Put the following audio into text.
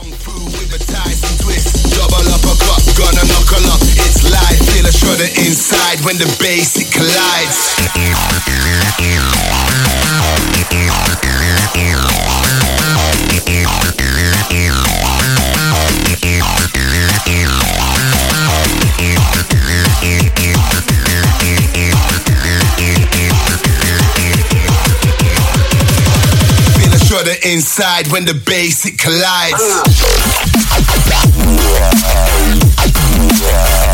Kung Fu with a Tyson twist. Double uppercut, gonna knuckle up. It's live, feel a shudder inside when the bass it collides. Feel a shudder inside when the bass it collides.